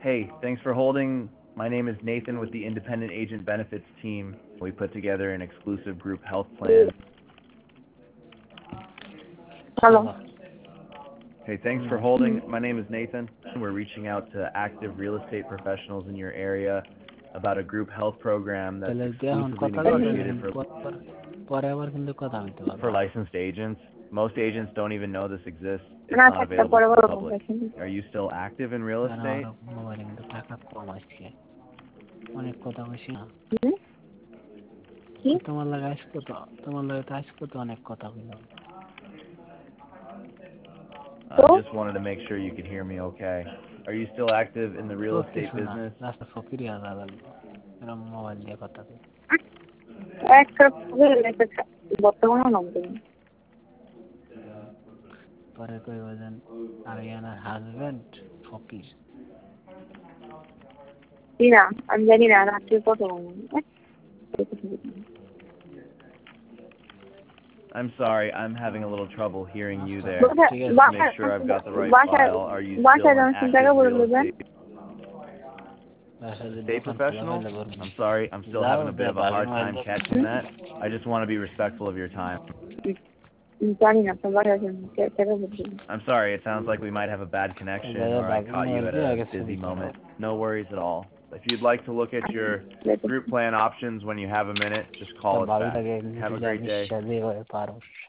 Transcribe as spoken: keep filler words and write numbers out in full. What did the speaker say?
Hey, thanks for holding. My name is Nathan with the Independent Agent Benefits team. We put together an exclusive group health plan. Hello. Hey, thanks for holding. My name is Nathan. We're reaching out to active real estate professionals in your area about a group health program that's তাহলে এখন exclusively কথা বলবেন negotiated কিন্তু for, পর- পরে আবার কিন্তু কথা বলতে পারবো for licensed agents. Most agents don't even know this exists. It's না not থাকতে available পরে to বড় the public. কথা Are you still active in real কারণ estate? আমার মোবাইলে কিন্তু টাকা কম আসছে অনেক কথা বলছি না কি? তোমার লাগে আসবো তো তোমার লাগে তো আসবো তো অনেক কথা বললাম I just wanted to make sure you could hear me okay. Are you still active in the তো real estate কিছু না business? রাস্তা ফকিরি আদা লাগলো এরকম মোবাইল দিয়ে কথা বলি একটা বর্তমানে নম্বর পরে কই বলেন আরিয়ানার হাজবেন্ড ফকির না আমি জানি না রাত্রে কত I'm sorry, I'm having a little trouble hearing you there. ঠিক আছে To make sure I've got the right file, are you still an active real estate বাসায় যে estate দোকান খোলা professional? হলে বলবো I'm sorry, I'm still যাও having a bit of a বাবার hard মোবাইল time দিয়ে catching that. I just want to be respectful of your time. জানি না তোমার আছে টাকা বলছি I'm sorry, it sounds like we might have a bad connection or I caught you at a busy moment. No worries at all. If you'd like to look at your group plan options when you have a minute, just call us back. Have a great day. নিঃশ্বাস দিয়ে পারো